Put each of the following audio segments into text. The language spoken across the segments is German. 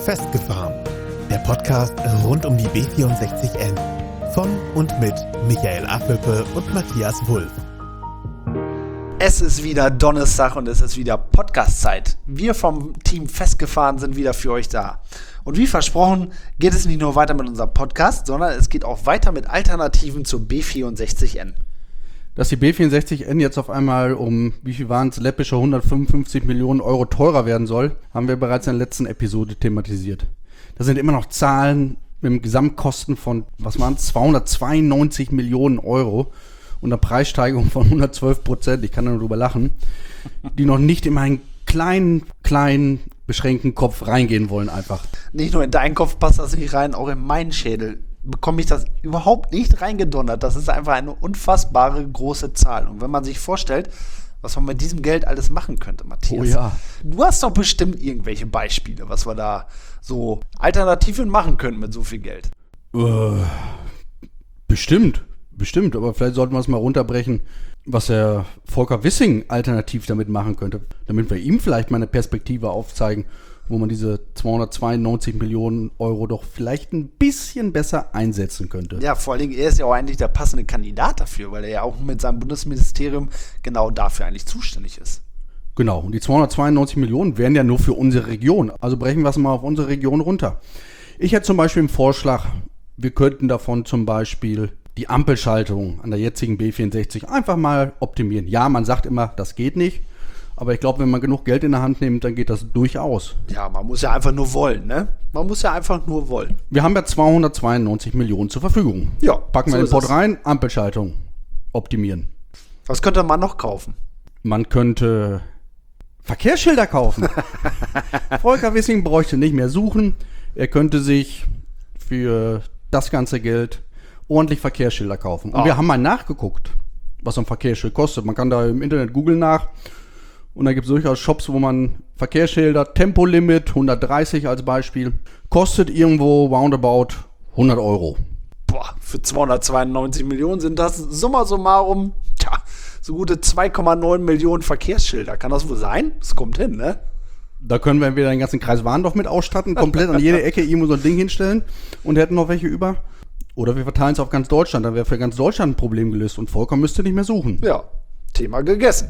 Festgefahren. Der Podcast rund um die B64N. Von und mit Michael Affelpe und Matthias Wulff. Es ist wieder Donnerstag und es ist wieder Podcast-Zeit. Wir vom Team Festgefahren sind wieder für euch da. Und wie versprochen geht es nicht nur weiter mit unserem Podcast, sondern es geht auch weiter mit Alternativen zur B64N. Dass die B64N jetzt auf einmal um, wie viel waren es, läppische 155 Millionen Euro teurer werden soll, haben wir bereits in der letzten Episode thematisiert. Das sind immer noch Zahlen mit einem Gesamtkosten von, 292 Millionen Euro und einer Preissteigerung von 112%, ich kann da nur drüber lachen, die noch nicht in meinen kleinen, beschränkten Kopf reingehen wollen einfach. Nicht nur in deinen Kopf passt das nicht rein, auch in meinen Schädel bekomme ich das überhaupt nicht reingedonnert. Das ist einfach eine unfassbare große Zahl. Und wenn man sich vorstellt, was man mit diesem Geld alles machen könnte, Matthias. Oh ja. Du hast doch bestimmt irgendwelche Beispiele, was wir da so Alternativen machen könnten mit so viel Geld. Bestimmt. Aber vielleicht sollten wir es mal runterbrechen, was der Volker Wissing alternativ damit machen könnte. Damit wir ihm vielleicht mal eine Perspektive aufzeigen, wo man diese 292 Millionen Euro doch vielleicht ein bisschen besser einsetzen könnte. Ja, vor allen Dingen, er ist ja auch eigentlich der passende Kandidat dafür, weil er ja auch mit seinem Bundesministerium genau dafür eigentlich zuständig ist. Genau, und die 292 Millionen wären ja nur für unsere Region. Also brechen wir es mal auf unsere Region runter. Ich hätte zum Beispiel einen Vorschlag, wir könnten davon zum Beispiel die Ampelschaltung an der jetzigen B64 einfach mal optimieren. Ja, man sagt immer, das geht nicht. Aber ich glaube, wenn man genug Geld in der Hand nimmt, dann geht das durchaus. Ja, man muss ja einfach nur wollen, ne? Man muss ja einfach nur wollen. Wir haben ja 292 Millionen zur Verfügung. Ja, packen wir in den Pott rein, Ampelschaltung optimieren. Was könnte man noch kaufen? Man könnte Verkehrsschilder kaufen. Volker Wissing bräuchte nicht mehr suchen. Er könnte sich für das ganze Geld ordentlich Verkehrsschilder kaufen. Und wir haben mal nachgeguckt, was so ein Verkehrsschild kostet. Man kann da im Internet googeln nach. Und da gibt es durchaus Shops, wo man Verkehrsschilder, Tempolimit, 130 als Beispiel, kostet irgendwo roundabout 100 Euro. Boah, für 292 Millionen sind das summa summarum, so gute 2,9 Millionen Verkehrsschilder. Kann das wohl sein? Das kommt hin, ne? Da können wir entweder den ganzen Kreis Warndorf mit ausstatten, komplett an jede Ecke irgendwo so ein Ding hinstellen und hätten noch welche über. Oder wir verteilen es auf ganz Deutschland, dann wäre für ganz Deutschland ein Problem gelöst und Volker müsste nicht mehr suchen. Ja, Thema gegessen.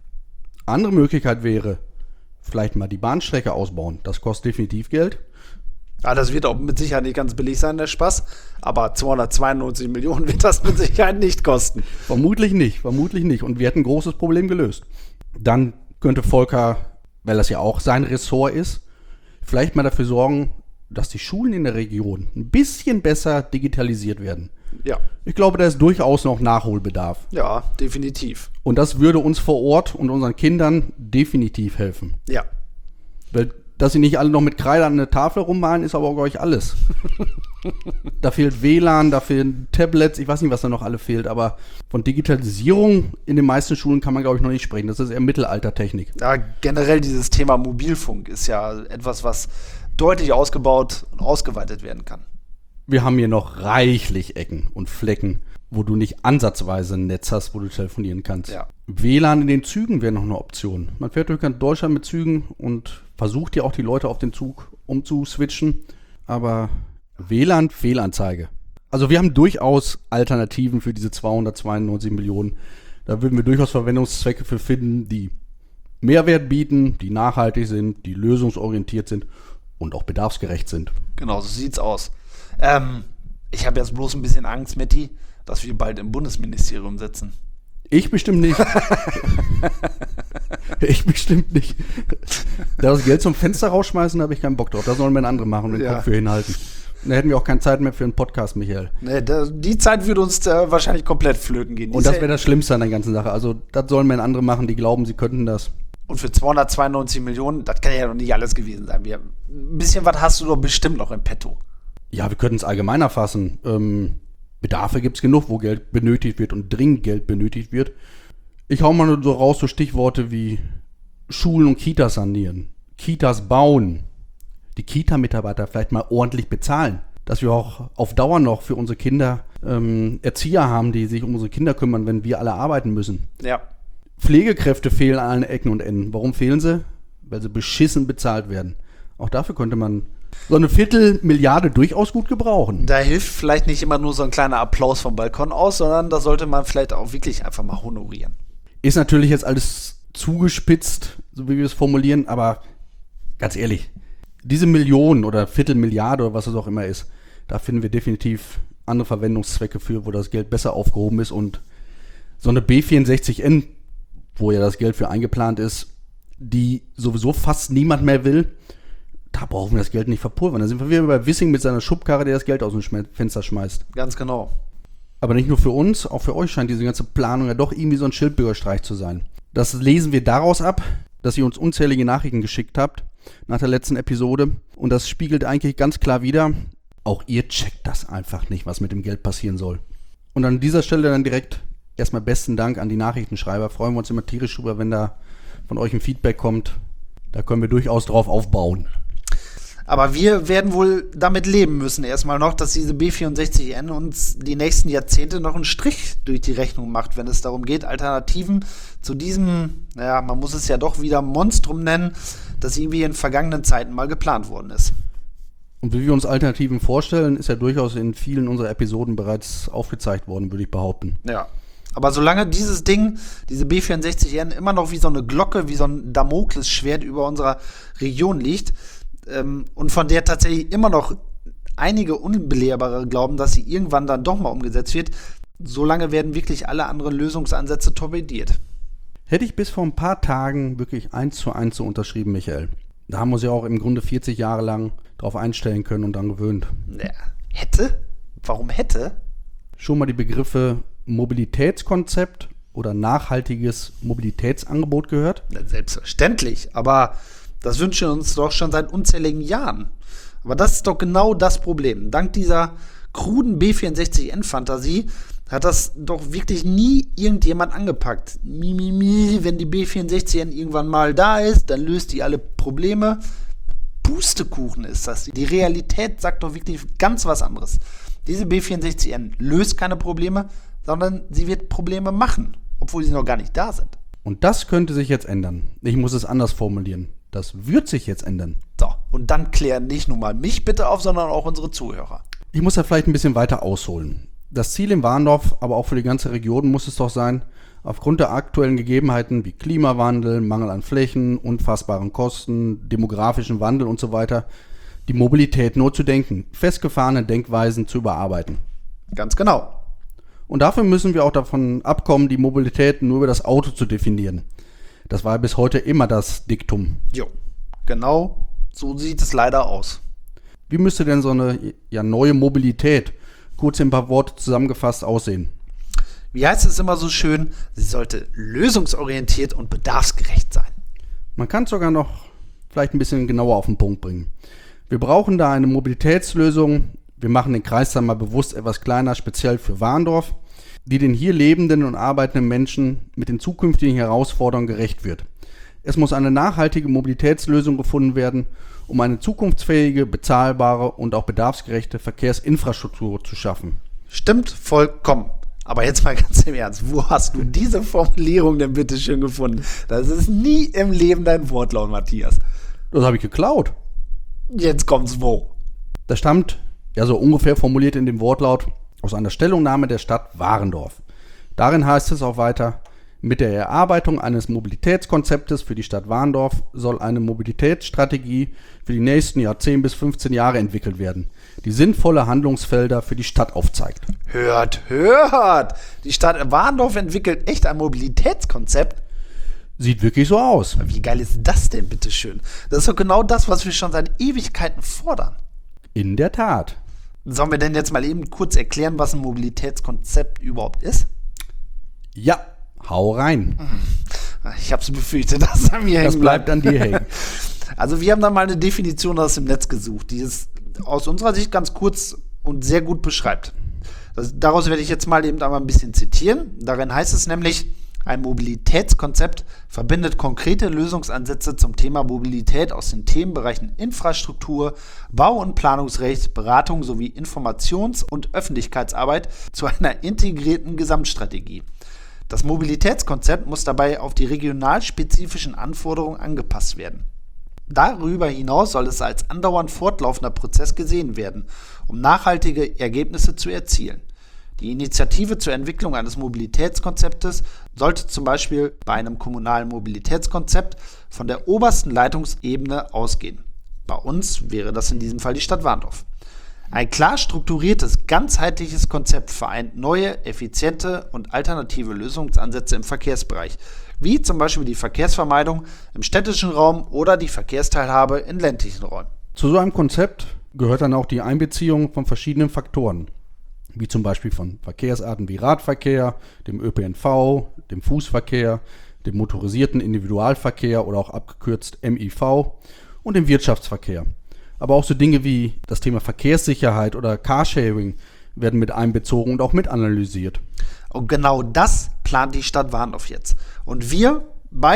Andere Möglichkeit wäre, vielleicht mal die Bahnstrecke ausbauen. Das kostet definitiv Geld. Ja, das wird auch mit Sicherheit nicht ganz billig sein, der Spaß. Aber 292 Millionen wird das mit Sicherheit nicht kosten. Vermutlich nicht. Und wir hätten ein großes Problem gelöst. Dann könnte Volker, weil das ja auch sein Ressort ist, vielleicht mal dafür sorgen, dass die Schulen in der Region ein bisschen besser digitalisiert werden. Ja. Ich glaube, da ist durchaus noch Nachholbedarf. Ja, definitiv. Und das würde uns vor Ort und unseren Kindern definitiv helfen. Ja. Weil, dass sie nicht alle noch mit Kreide an eine Tafel rummalen, ist aber auch gleich alles. Da fehlt WLAN, da fehlen Tablets, ich weiß nicht, was da noch alle fehlt, aber von Digitalisierung in den meisten Schulen kann man, glaube ich, noch nicht sprechen. Das ist eher Mittelaltertechnik. Ja, generell dieses Thema Mobilfunk ist ja etwas, was deutlich ausgebaut und ausgeweitet werden kann. Wir haben hier noch reichlich Ecken und Flecken, wo du nicht ansatzweise ein Netz hast, wo du telefonieren kannst. Ja. WLAN in den Zügen wäre noch eine Option. Man fährt durch ganz Deutschland mit Zügen und versucht ja auch die Leute auf den Zug umzuswitchen. Aber WLAN, Fehlanzeige. Also wir haben durchaus Alternativen für diese 292 Millionen. Da würden wir durchaus Verwendungszwecke für finden, die Mehrwert bieten, die nachhaltig sind, die lösungsorientiert sind und auch bedarfsgerecht sind. Genau, so sieht's aus. Ich habe jetzt bloß ein bisschen Angst, Matti, dass wir bald im Bundesministerium sitzen. Ich bestimmt nicht. Da das Geld zum Fenster rausschmeißen, habe ich keinen Bock drauf. Da sollen wir einen anderen machen und den Kopf für hinhalten. Da hätten wir auch keine Zeit mehr für einen Podcast, Michael. Nee, die Zeit würde uns wahrscheinlich komplett flöten gehen. Und das wäre das Schlimmste an der ganzen Sache. Also das sollen wir andere machen, die glauben, sie könnten das. Und für 292 Millionen, das kann ja noch nicht alles gewesen sein. Ein bisschen was hast du doch bestimmt noch im Petto. Ja, wir könnten es allgemeiner fassen. Bedarfe gibt es genug, wo Geld benötigt wird und dringend Geld benötigt wird. Ich hau mal nur so raus so Stichworte wie Schulen und Kitas sanieren, Kitas bauen, die Kita-Mitarbeiter vielleicht mal ordentlich bezahlen, dass wir auch auf Dauer noch für unsere Kinder Erzieher haben, die sich um unsere Kinder kümmern, wenn wir alle arbeiten müssen. Ja. Pflegekräfte fehlen an allen Ecken und Enden. Warum fehlen sie? Weil sie beschissen bezahlt werden. Auch dafür könnte man so eine Viertelmilliarde durchaus gut gebrauchen. Da hilft vielleicht nicht immer nur so ein kleiner Applaus vom Balkon aus, sondern da sollte man vielleicht auch wirklich einfach mal honorieren. Ist natürlich jetzt alles zugespitzt, so wie wir es formulieren, aber ganz ehrlich, diese Million oder Viertelmilliarde oder was es auch immer ist, da finden wir definitiv andere Verwendungszwecke für, wo das Geld besser aufgehoben ist. Und so eine B64N, wo ja das Geld für eingeplant ist, die sowieso fast niemand mehr will, da brauchen wir das Geld nicht verpulvern. Da sind wir wieder bei Wissing mit seiner Schubkarre, der das Geld aus dem Fenster schmeißt. Ganz genau. Aber nicht nur für uns, auch für euch scheint diese ganze Planung ja doch irgendwie so ein Schildbürgerstreich zu sein. Das lesen wir daraus ab, dass ihr uns unzählige Nachrichten geschickt habt nach der letzten Episode. Und das spiegelt eigentlich ganz klar wider, auch ihr checkt das einfach nicht, was mit dem Geld passieren soll. Und an dieser Stelle dann direkt erstmal besten Dank an die Nachrichtenschreiber. Freuen wir uns immer tierisch drüber, wenn da von euch ein Feedback kommt. Da können wir durchaus drauf aufbauen. Aber wir werden wohl damit leben müssen erstmal noch, dass diese B64N uns die nächsten Jahrzehnte noch einen Strich durch die Rechnung macht, wenn es darum geht, Alternativen zu diesem, naja, man muss es ja doch wieder Monstrum nennen, das irgendwie in vergangenen Zeiten mal geplant worden ist. Und wie wir uns Alternativen vorstellen, ist ja durchaus in vielen unserer Episoden bereits aufgezeigt worden, würde ich behaupten. Ja. Aber solange dieses Ding, diese B64N, immer noch wie so eine Glocke, wie so ein Damoklesschwert über unserer Region liegt, und von der tatsächlich immer noch einige Unbelehrbare glauben, dass sie irgendwann dann doch mal umgesetzt wird, solange werden wirklich alle anderen Lösungsansätze torpediert. Hätte ich bis vor ein paar Tagen wirklich 1:1 so unterschrieben, Michael. Da haben wir uns ja auch im Grunde 40 Jahre lang drauf einstellen können und dann gewöhnt. Ja, hätte? Warum hätte? Schon mal die Begriffe Mobilitätskonzept oder nachhaltiges Mobilitätsangebot gehört? Selbstverständlich, aber das wünschen wir uns doch schon seit unzähligen Jahren. Aber das ist doch genau das Problem. Dank dieser kruden B64N-Fantasie hat das doch wirklich nie irgendjemand angepackt. Wenn die B64N irgendwann mal da ist, dann löst die alle Probleme. Pustekuchen ist das. Die Realität sagt doch wirklich ganz was anderes. Diese B64N löst keine Probleme, sondern sie wird Probleme machen, obwohl sie noch gar nicht da sind. Und das könnte sich jetzt ändern. Ich muss es anders formulieren. Das wird sich jetzt ändern. So, und dann klären nicht nur mal mich bitte auf, sondern auch unsere Zuhörer. Ich muss da vielleicht ein bisschen weiter ausholen. Das Ziel in Warndorf, aber auch für die ganze Region muss es doch sein, aufgrund der aktuellen Gegebenheiten wie Klimawandel, Mangel an Flächen, unfassbaren Kosten, demografischen Wandel und so weiter, die Mobilität neu zu denken, festgefahrene Denkweisen zu überarbeiten. Ganz genau. Und dafür müssen wir auch davon abkommen, die Mobilität nur über das Auto zu definieren. Das war bis heute immer das Diktum. Jo, genau so sieht es leider aus. Wie müsste denn so eine neue Mobilität, kurz in ein paar Worte zusammengefasst, aussehen? Wie heißt es immer so schön, sie sollte lösungsorientiert und bedarfsgerecht sein. Man kann es sogar noch vielleicht ein bisschen genauer auf den Punkt bringen. Wir brauchen da eine Mobilitätslösung. Wir machen den Kreis dann mal bewusst etwas kleiner, speziell für Warndorf, die den hier lebenden und arbeitenden Menschen mit den zukünftigen Herausforderungen gerecht wird. Es muss eine nachhaltige Mobilitätslösung gefunden werden, um eine zukunftsfähige, bezahlbare und auch bedarfsgerechte Verkehrsinfrastruktur zu schaffen. Stimmt vollkommen. Aber jetzt mal ganz im Ernst, wo hast du diese Formulierung denn bitte schön gefunden? Das ist nie im Leben dein Wortlaut, Matthias. Das habe ich geklaut. Jetzt kommt's wo? Das stammt, ja so ungefähr formuliert in dem Wortlaut, aus einer Stellungnahme der Stadt Warendorf. Darin heißt es auch weiter: Mit der Erarbeitung eines Mobilitätskonzeptes für die Stadt Warendorf soll eine Mobilitätsstrategie für die nächsten 10 bis 15 Jahre entwickelt werden, die sinnvolle Handlungsfelder für die Stadt aufzeigt. Hört! Die Stadt Warendorf entwickelt echt ein Mobilitätskonzept. Sieht wirklich so aus. Wie geil ist das denn, bitteschön? Das ist doch genau das, was wir schon seit Ewigkeiten fordern. In der Tat. Sollen wir denn jetzt mal eben kurz erklären, was ein Mobilitätskonzept überhaupt ist? Ja, hau rein. Ich hab's befürchtet, dass er mir hängen Das bleibt an dir hängen. Also wir haben da mal eine Definition aus dem Netz gesucht, die es aus unserer Sicht ganz kurz und sehr gut beschreibt. Daraus werde ich jetzt mal eben einmal ein bisschen zitieren. Darin heißt es nämlich: Ein Mobilitätskonzept verbindet konkrete Lösungsansätze zum Thema Mobilität aus den Themenbereichen Infrastruktur, Bau- und Planungsrecht, Beratung sowie Informations- und Öffentlichkeitsarbeit zu einer integrierten Gesamtstrategie. Das Mobilitätskonzept muss dabei auf die regional spezifischen Anforderungen angepasst werden. Darüber hinaus soll es als andauernd fortlaufender Prozess gesehen werden, um nachhaltige Ergebnisse zu erzielen. Die Initiative zur Entwicklung eines Mobilitätskonzeptes sollte zum Beispiel bei einem kommunalen Mobilitätskonzept von der obersten Leitungsebene ausgehen. Bei uns wäre das in diesem Fall die Stadt Warndorf. Ein klar strukturiertes, ganzheitliches Konzept vereint neue, effiziente und alternative Lösungsansätze im Verkehrsbereich, wie zum Beispiel die Verkehrsvermeidung im städtischen Raum oder die Verkehrsteilhabe in ländlichen Räumen. Zu so einem Konzept gehört dann auch die Einbeziehung von verschiedenen Faktoren, wie zum Beispiel von Verkehrsarten wie Radverkehr, dem ÖPNV, dem Fußverkehr, dem motorisierten Individualverkehr oder auch abgekürzt MIV und dem Wirtschaftsverkehr. Aber auch so Dinge wie das Thema Verkehrssicherheit oder Carsharing werden mit einbezogen und auch mit analysiert. Und genau das plant die Stadt Warndorf jetzt. Und wir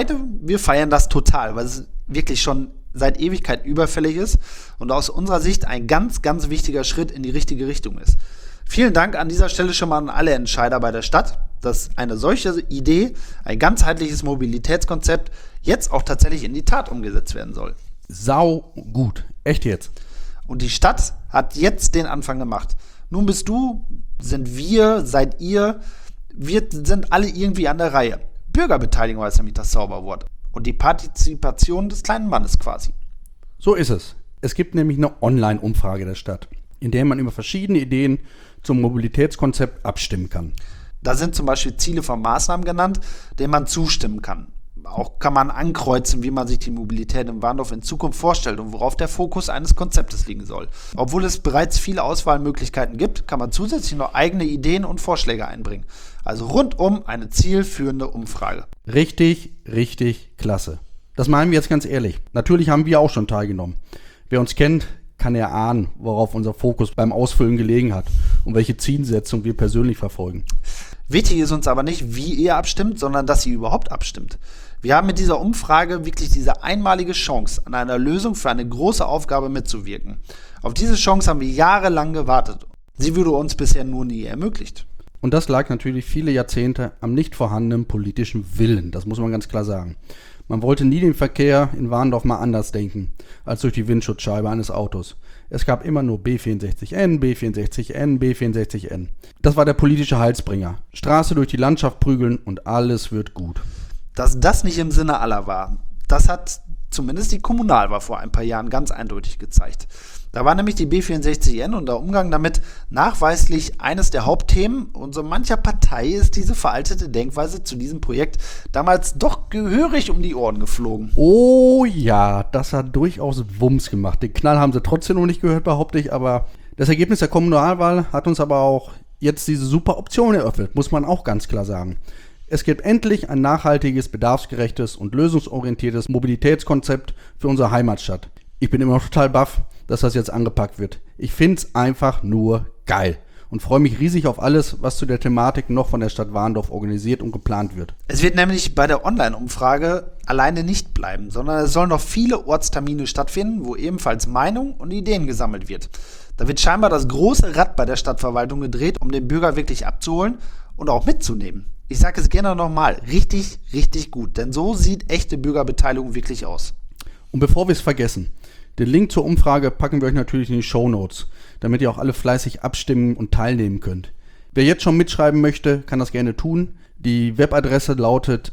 feiern das total, weil es wirklich schon seit Ewigkeit überfällig ist und aus unserer Sicht ein ganz, ganz wichtiger Schritt in die richtige Richtung ist. Vielen Dank an dieser Stelle schon mal an alle Entscheider bei der Stadt, dass eine solche Idee, ein ganzheitliches Mobilitätskonzept, jetzt auch tatsächlich in die Tat umgesetzt werden soll. Sau gut, echt jetzt. Und die Stadt hat jetzt den Anfang gemacht. Nun bist du, sind wir, seid ihr, wir sind alle irgendwie an der Reihe. Bürgerbeteiligung ist nämlich das Zauberwort. Und die Partizipation des kleinen Mannes quasi. So ist es. Es gibt nämlich eine Online-Umfrage der Stadt, in der man über verschiedene Ideen zum Mobilitätskonzept abstimmen kann. Da sind zum Beispiel Ziele von Maßnahmen genannt, denen man zustimmen kann. Auch kann man ankreuzen, wie man sich die Mobilität in Warndorf in Zukunft vorstellt und worauf der Fokus eines Konzeptes liegen soll. Obwohl es bereits viele Auswahlmöglichkeiten gibt, kann man zusätzlich noch eigene Ideen und Vorschläge einbringen. Also rundum eine zielführende Umfrage. Richtig, richtig klasse. Das meinen wir jetzt ganz ehrlich. Natürlich haben wir auch schon teilgenommen. Wer uns kennt, kann erahnen, worauf unser Fokus beim Ausfüllen gelegen hat und welche Zielsetzung wir persönlich verfolgen. Wichtig ist uns aber nicht, wie ihr abstimmt, sondern dass ihr überhaupt abstimmt. Wir haben mit dieser Umfrage wirklich diese einmalige Chance, an einer Lösung für eine große Aufgabe mitzuwirken. Auf diese Chance haben wir jahrelang gewartet. Sie wurde uns bisher nur nie ermöglicht. Und das lag natürlich viele Jahrzehnte am nicht vorhandenen politischen Willen, das muss man ganz klar sagen. Man wollte nie den Verkehr in Warndorf mal anders denken, als durch die Windschutzscheibe eines Autos. Es gab immer nur B64N, B64N, B64N. Das war der politische Heilsbringer. Straße durch die Landschaft prügeln und alles wird gut. Dass das nicht im Sinne aller war, das hat zumindest die Kommunalwahl vor ein paar Jahren ganz eindeutig gezeigt. Da war nämlich die B64N und der Umgang damit nachweislich eines der Hauptthemen und so mancher Partei ist diese veraltete Denkweise zu diesem Projekt damals doch gehörig um die Ohren geflogen. Oh ja, das hat durchaus Wumms gemacht. Den Knall haben sie trotzdem noch nicht gehört, behaupte ich, aber das Ergebnis der Kommunalwahl hat uns aber auch jetzt diese super Option eröffnet, muss man auch ganz klar sagen. Es gibt endlich ein nachhaltiges, bedarfsgerechtes und lösungsorientiertes Mobilitätskonzept für unsere Heimatstadt. Ich bin immer noch total baff, dass das jetzt angepackt wird. Ich find's einfach nur geil und freue mich riesig auf alles, was zu der Thematik noch von der Stadt Warndorf organisiert und geplant wird. Es wird nämlich bei der Online-Umfrage alleine nicht bleiben, sondern es sollen noch viele Ortstermine stattfinden, wo ebenfalls Meinung und Ideen gesammelt wird. Da wird scheinbar das große Rad bei der Stadtverwaltung gedreht, um den Bürger wirklich abzuholen und auch mitzunehmen. Ich sage es gerne nochmal, richtig, richtig gut, denn so sieht echte Bürgerbeteiligung wirklich aus. Und bevor wir es vergessen, den Link zur Umfrage packen wir euch natürlich in die Shownotes, damit ihr auch alle fleißig abstimmen und teilnehmen könnt. Wer jetzt schon mitschreiben möchte, kann das gerne tun. Die Webadresse lautet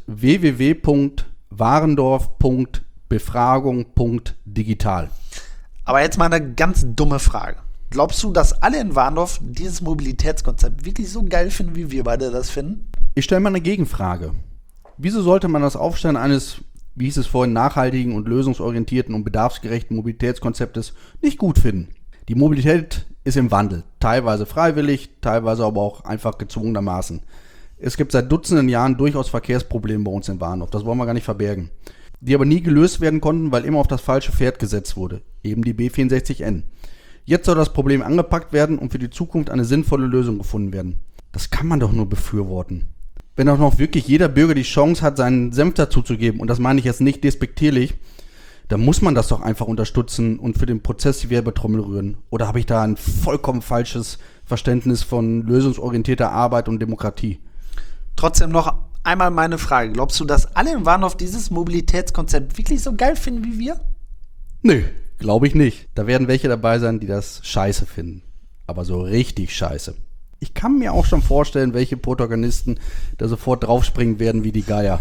www.warendorf.befragung.digital. Aber jetzt mal eine ganz dumme Frage. Glaubst du, dass alle in Warndorf dieses Mobilitätskonzept wirklich so geil finden, wie wir beide das finden? Ich stelle mal eine Gegenfrage. Wieso sollte man das Aufstellen eines, wie hieß es vorhin, nachhaltigen und lösungsorientierten und bedarfsgerechten Mobilitätskonzeptes nicht gut finden? Die Mobilität ist im Wandel, teilweise freiwillig, teilweise aber auch einfach gezwungenermaßen. Es gibt seit Dutzenden Jahren durchaus Verkehrsprobleme bei uns in Warndorf, das wollen wir gar nicht verbergen. Die aber nie gelöst werden konnten, weil immer auf das falsche Pferd gesetzt wurde, eben die B64N. Jetzt soll das Problem angepackt werden und für die Zukunft eine sinnvolle Lösung gefunden werden. Das kann man doch nur befürworten. Wenn auch noch wirklich jeder Bürger die Chance hat, seinen Senf dazuzugeben, und das meine ich jetzt nicht despektierlich, dann muss man das doch einfach unterstützen und für den Prozess die Werbetrommel rühren. Oder habe ich da ein vollkommen falsches Verständnis von lösungsorientierter Arbeit und Demokratie? Trotzdem noch einmal meine Frage. Glaubst du, dass alle in Warndorf dieses Mobilitätskonzept wirklich so geil finden wie wir? Nö, glaube ich nicht. Da werden welche dabei sein, die das scheiße finden. Aber so richtig scheiße. Ich kann mir auch schon vorstellen, welche Protagonisten da sofort draufspringen werden wie die Geier.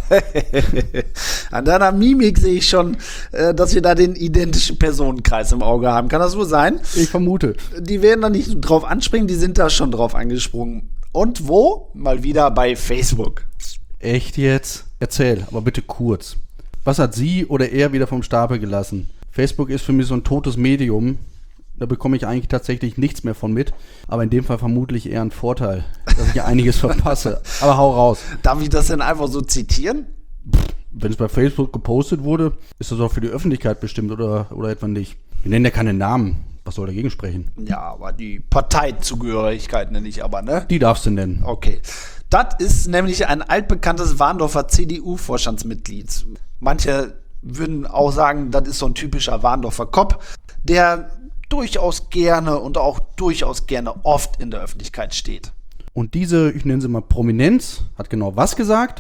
An deiner Mimik sehe ich schon, dass wir da den identischen Personenkreis im Auge haben. Kann das so sein? Ich vermute. Die werden da nicht drauf anspringen, die sind da schon drauf angesprungen. Und wo? Mal wieder bei Facebook. Echt jetzt? Erzähl, aber bitte kurz. Was hat sie oder er wieder vom Stapel gelassen? Facebook ist für mich so ein totes Medium. Da bekomme ich eigentlich tatsächlich nichts mehr von mit. Aber in dem Fall vermutlich eher ein Vorteil, dass ich einiges verpasse. Aber hau raus. Darf ich das denn einfach so zitieren? Wenn es bei Facebook gepostet wurde, ist das auch für die Öffentlichkeit bestimmt oder etwa nicht. Wir nennen ja keine Namen. Was soll dagegen sprechen? Ja, aber die Parteizugehörigkeit nenne ich aber, ne? Die darfst du nennen. Okay. Das ist nämlich ein altbekanntes Warndorfer CDU-Vorstandsmitglied. Manche würden auch sagen, das ist so ein typischer Warndorfer Kopf, der durchaus gerne und auch durchaus gerne oft in der Öffentlichkeit steht. Und diese, ich nenne sie mal Prominenz, hat genau was gesagt?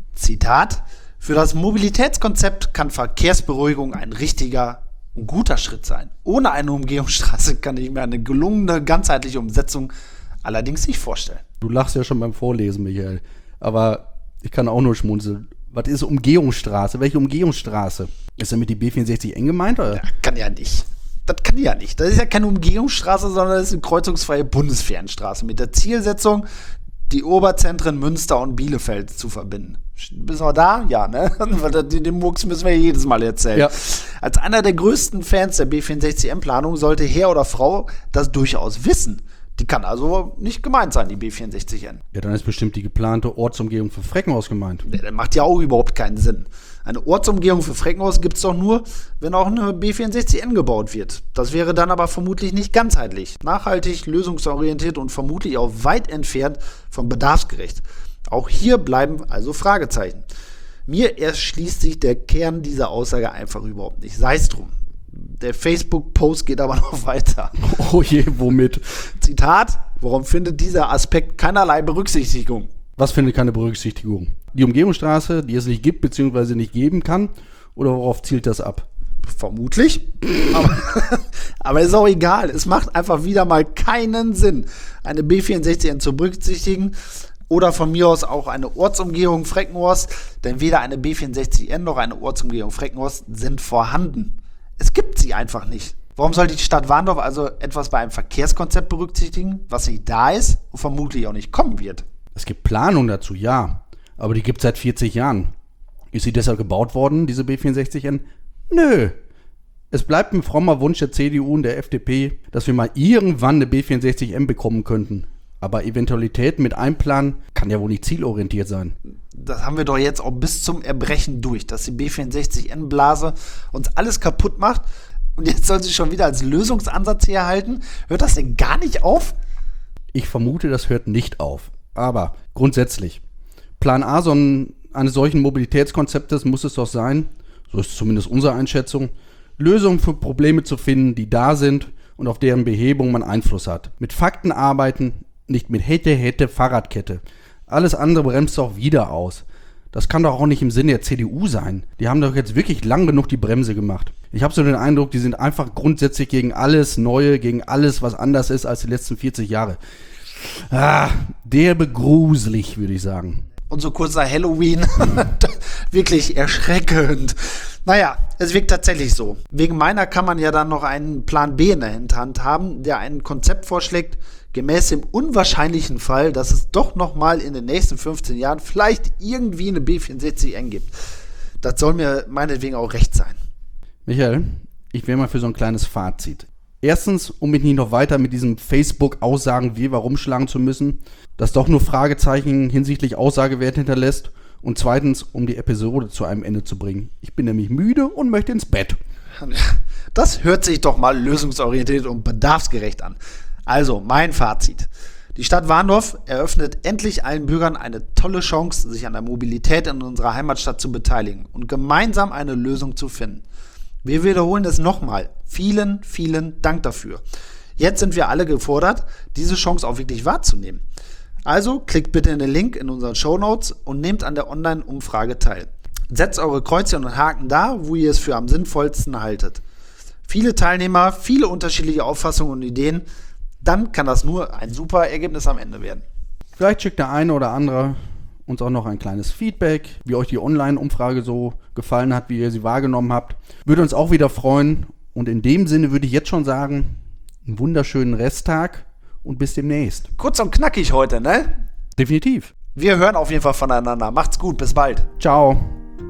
Zitat: Für das Mobilitätskonzept kann Verkehrsberuhigung ein richtiger und guter Schritt sein. Ohne eine Umgehungsstraße kann ich mir eine gelungene, ganzheitliche Umsetzung allerdings nicht vorstellen. Du lachst ja schon beim Vorlesen, Michael. Aber ich kann auch nur schmunzeln. Was ist Umgehungsstraße? Welche Umgehungsstraße? Ist damit die B64 eng gemeint, oder? Ja, kann ja nicht. Das kann ja nicht. Das ist ja keine Umgehungsstraße, sondern das ist eine kreuzungsfreie Bundesfernstraße mit der Zielsetzung, die Oberzentren Münster und Bielefeld zu verbinden. Bist du da? Ja, ne? Den Murks müssen wir jedes Mal erzählen. Ja. Als einer der größten Fans der B64M-Planung sollte Herr oder Frau das durchaus wissen. Die kann also nicht gemeint sein, die B64N. Ja, dann ist bestimmt die geplante Ortsumgehung für Freckenhaus gemeint. Nee, das macht ja auch überhaupt keinen Sinn. Eine Ortsumgehung für Freckenhaus gibt es doch nur, wenn auch eine B64N gebaut wird. Das wäre dann aber vermutlich nicht ganzheitlich, nachhaltig, lösungsorientiert und vermutlich auch weit entfernt vom bedarfsgerecht. Auch hier bleiben also Fragezeichen. Mir erschließt sich der Kern dieser Aussage einfach überhaupt nicht. Sei es drum. Der Facebook-Post geht aber noch weiter. Oh je, womit? Zitat: Warum findet dieser Aspekt keinerlei Berücksichtigung? Was findet keine Berücksichtigung? Die Umgehungsstraße, die es nicht gibt bzw. nicht geben kann? Oder worauf zielt das ab? Vermutlich. Aber ist auch egal. Es macht einfach wieder mal keinen Sinn, eine B64N zu berücksichtigen. Oder von mir aus auch eine Ortsumgehung Freckenhorst. Denn weder eine B64N noch eine Ortsumgehung Freckenhorst sind vorhanden. Es gibt sie einfach nicht. Warum soll die Stadt Warndorf also etwas bei einem Verkehrskonzept berücksichtigen, was nicht da ist und vermutlich auch nicht kommen wird? Es gibt Planung dazu, ja. Aber die gibt es seit 40 Jahren. Ist sie deshalb gebaut worden, diese B64N? Nö. Es bleibt ein frommer Wunsch der CDU und der FDP, dass wir mal irgendwann eine B64M bekommen könnten. Aber Eventualitäten mit einplanen kann ja wohl nicht zielorientiert sein. Das haben wir doch jetzt auch bis zum Erbrechen durch, dass die B64N-Blase uns alles kaputt macht. Und jetzt soll sie schon wieder als Lösungsansatz herhalten. Hört das denn gar nicht auf? Ich vermute, das hört nicht auf. Aber grundsätzlich, Plan A eines solchen Mobilitätskonzeptes muss es doch sein, so ist zumindest unsere Einschätzung, Lösungen für Probleme zu finden, die da sind und auf deren Behebung man Einfluss hat. Mit Fakten arbeiten, nicht mit hätte, Fahrradkette. Alles andere bremst doch wieder aus. Das kann doch auch nicht im Sinne der CDU sein. Die haben doch jetzt wirklich lang genug die Bremse gemacht. Ich habe so den Eindruck, die sind einfach grundsätzlich gegen alles Neue, gegen alles, was anders ist als die letzten 40 Jahre. Derbe gruselig, würde ich sagen. Und so kurz nach Halloween, wirklich erschreckend. Naja, es wirkt tatsächlich so. Wegen meiner kann man ja dann noch einen Plan B in der Hinterhand haben, der ein Konzept vorschlägt, gemäß dem unwahrscheinlichen Fall, dass es doch nochmal in den nächsten 15 Jahren vielleicht irgendwie eine B64N gibt. Das soll mir meinetwegen auch recht sein. Michael, ich wäre mal für so ein kleines Fazit. Erstens, um mich nicht noch weiter mit diesem Facebook-Aussagen wie warum schlagen zu müssen, das doch nur Fragezeichen hinsichtlich Aussagewert hinterlässt. Und zweitens, um die Episode zu einem Ende zu bringen. Ich bin nämlich müde und möchte ins Bett. Das hört sich doch mal lösungsorientiert und bedarfsgerecht an. Also, mein Fazit. Die Stadt Warndorf eröffnet endlich allen Bürgern eine tolle Chance, sich an der Mobilität in unserer Heimatstadt zu beteiligen und gemeinsam eine Lösung zu finden. Wir wiederholen es nochmal. Vielen, vielen Dank dafür. Jetzt sind wir alle gefordert, diese Chance auch wirklich wahrzunehmen. Also klickt bitte in den Link in unseren Shownotes und nehmt an der Online-Umfrage teil. Setzt eure Kreuzchen und Haken da, wo ihr es für am sinnvollsten haltet. viele Teilnehmer, viele unterschiedliche Auffassungen und Ideen, dann kann das nur ein super Ergebnis am Ende werden. Vielleicht schickt der eine oder andere uns auch noch ein kleines Feedback, wie euch die Online-Umfrage so gefallen hat, wie ihr sie wahrgenommen habt. Würde uns auch wieder freuen. Und in dem Sinne würde ich jetzt schon sagen, einen wunderschönen Resttag und bis demnächst. Kurz und knackig heute, ne? Definitiv. Wir hören auf jeden Fall voneinander. Macht's gut, bis bald. Ciao.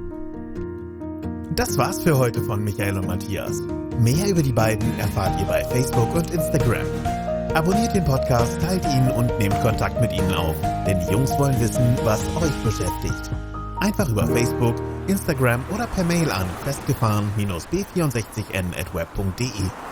Das war's für heute von Michael und Matthias. Mehr über die beiden erfahrt ihr bei Facebook und Instagram. Abonniert den Podcast, teilt ihn und nehmt Kontakt mit ihnen auf, denn die Jungs wollen wissen, was euch beschäftigt. Einfach über Facebook, Instagram oder per Mail an festgefahren-b64n@web.de.